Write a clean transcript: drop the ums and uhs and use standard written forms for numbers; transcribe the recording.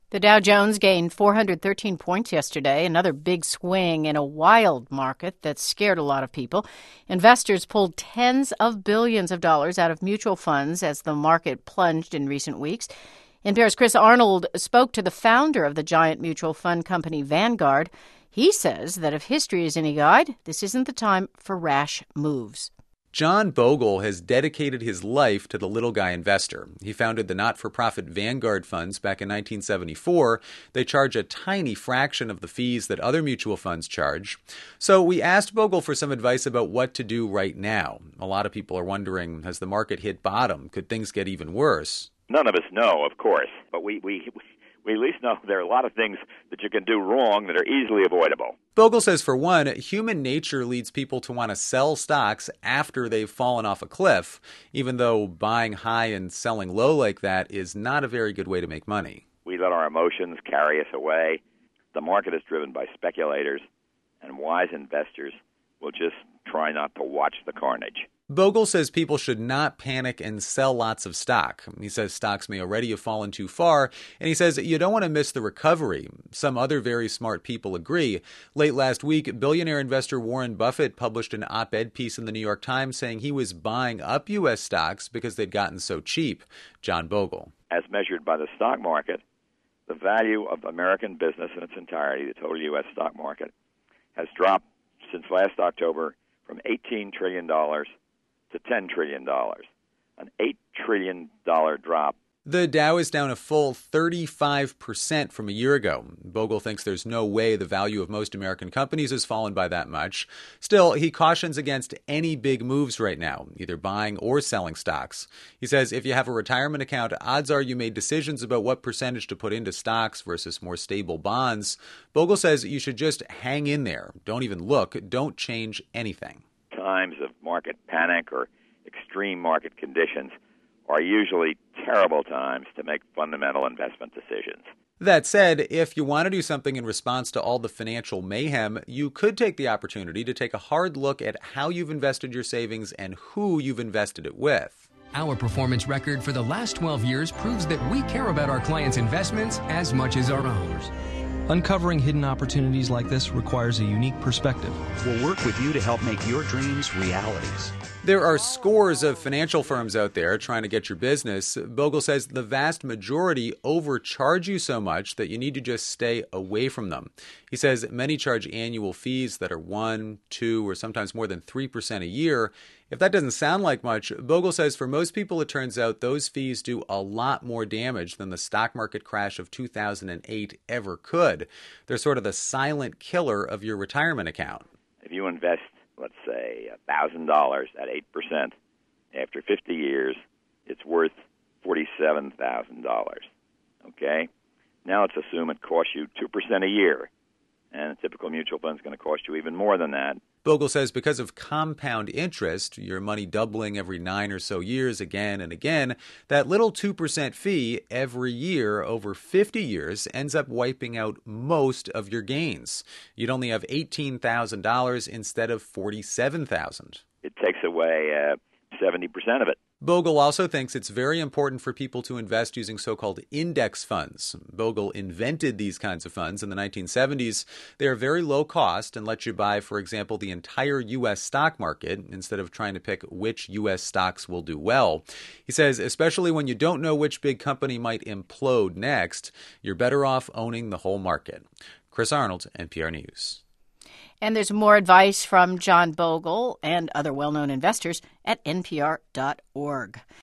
The Dow Jones gained 413 points yesterday, another big swing in a wild market that scared a lot of people. Investors pulled tens of billions of dollars out of mutual funds as the market plunged in recent weeks. NPR's Chris Arnold spoke to the founder of the giant mutual fund company Vanguard. He says that if history is any guide, this isn't the time for rash moves. John Bogle has dedicated his life to the little guy investor. He founded the not-for-profit Vanguard funds back in 1974. They charge a tiny fraction of the fees that other mutual funds charge. So we asked Bogle for some advice about what to do right now. A lot of people are wondering, has the market hit bottom? Could things get even worse? None of us know, of course, but we at least know there are a lot of things that you can do wrong that are easily avoidable. Bogle says, for one, human nature leads people to want to sell stocks after they've fallen off a cliff, even though buying high and selling low like that is not a very good way to make money. We let our emotions carry us away. The market is driven by speculators, and wise investors will just try not to watch the carnage. Bogle says people should not panic and sell lots of stock. He says stocks may already have fallen too far, and he says you don't want to miss the recovery. Some other very smart people agree. Late last week, billionaire investor Warren Buffett published an op-ed piece in the New York Times saying he was buying up U.S. stocks because they'd gotten so cheap. John Bogle. As measured by the stock market, the value of American business in its entirety, the total U.S. stock market, has dropped since last October from $18 trillion to $10 trillion, an $8 trillion drop. The Dow is down a full 35% from a year ago. Bogle thinks there's no way the value of most American companies has fallen by that much. Still, he cautions against any big moves right now, either buying or selling stocks. He says if you have a retirement account, odds are you made decisions about what percentage to put into stocks versus more stable bonds. Bogle says you should just hang in there. Don't even look. Don't change anything. Times of market panic or extreme market conditions are usually terrible times to make fundamental investment decisions. That said, if you want to do something in response to all the financial mayhem, you could take the opportunity to take a hard look at how you've invested your savings and who you've invested it with. Our performance record for the last 12 years proves that we care about our clients' investments as much as our own. Uncovering hidden opportunities like this requires a unique perspective. We'll work with you to help make your dreams realities. There are scores of financial firms out there trying to get your business. Bogle says the vast majority overcharge you so much that you need to just stay away from them. He says many charge annual fees that are 1%, 2%, or sometimes more than 3% a year. If that doesn't sound like much, Bogle says for most people it turns out those fees do a lot more damage than the stock market crash of 2008 ever could. They're sort of the silent killer of your retirement account. If you invest, let's say, $1,000 at 8%, after 50 years, it's worth $47,000. Okay? Now let's assume it costs you 2% a year, and a typical mutual fund is going to cost you even more than that. Bogle says because of compound interest, your money doubling every 9 or so years again and again, that little 2% fee every year over 50 years ends up wiping out most of your gains. You'd only have $18,000 instead of $47,000. It takes away 70% of it. Bogle also thinks it's very important for people to invest using so-called index funds. Bogle invented these kinds of funds in the 1970s. They are very low cost and let you buy, for example, the entire U.S. stock market instead of trying to pick which U.S. stocks will do well. He says, especially when you don't know which big company might implode next, you're better off owning the whole market. Chris Arnold, NPR News. And there's more advice from John Bogle and other well-known investors at npr.org.